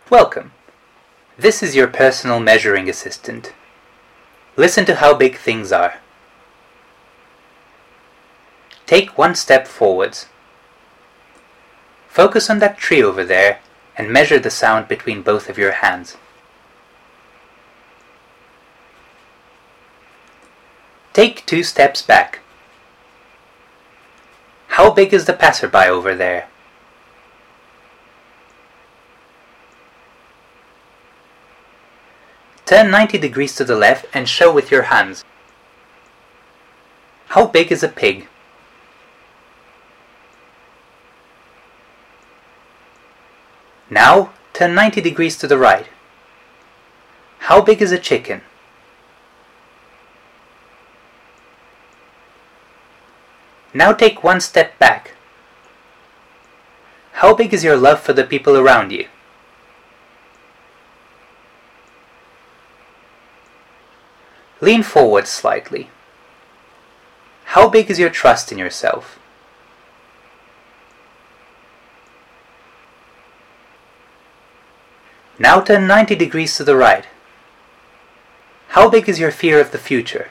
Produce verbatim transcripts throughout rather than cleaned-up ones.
Welcome. This is your personal measuring assistant. Listen to how big things are. Take one step forwards. Focus on that tree over there and measure the sound between both of your hands. Take two steps back. How big is the passerby over there? Turn ninety degrees to the left and show with your hands. How big is a pig? Now turn ninety degrees to the right. How big is a chicken? Now take one step back. How big is your love for the people around you? Lean forward slightly. How big is your trust in yourself? Now turn ninety degrees to the right. How big is your fear of the future?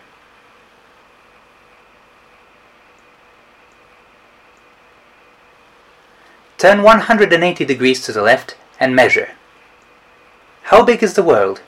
Turn one hundred eighty degrees to the left and measure. How big is the world?